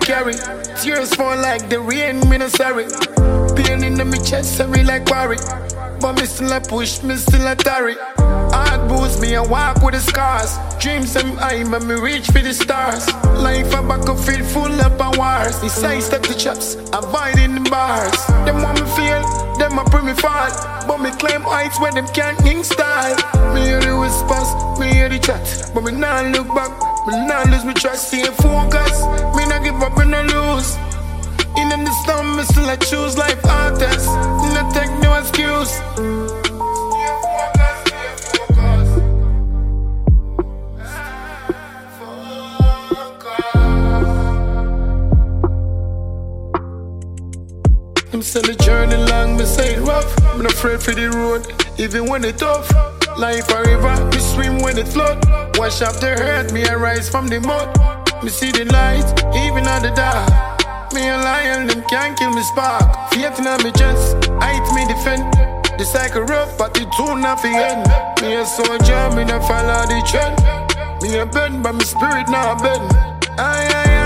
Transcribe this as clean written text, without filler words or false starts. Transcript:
carry. Tears fall like the rain, me no sorry. Pain in my chest, sorry like worry. But me still a push, me still a tarry. Heart boost me, I walk with the scars. Dreams them high, but me reach for the stars. Life a battlefield full up of wars. The side step the chops, avoiding the bars. Them want me feel, them a pray me fall. But me climb heights where them can't king style. Me hear the whispers, me hear the chat. But me nah look back, me nah lose me trust. Stay focused, me nah give up, me nah lose. In the storm, me still I choose life artists. No take no excuse. Them say the journey long, me say it rough. I'm not afraid for the road, even when it tough. Life a river, me swim when it flood. Wash up the hurt, me arise from the mud. Me see the light, even on the dark. Me a lion, them can't kill me spark. Faith in me chest, height me defend. The cycle rough, but it too not the end. Me a soldier, me not follow the trend. Me a bend, but me spirit not bend. Aye, aye,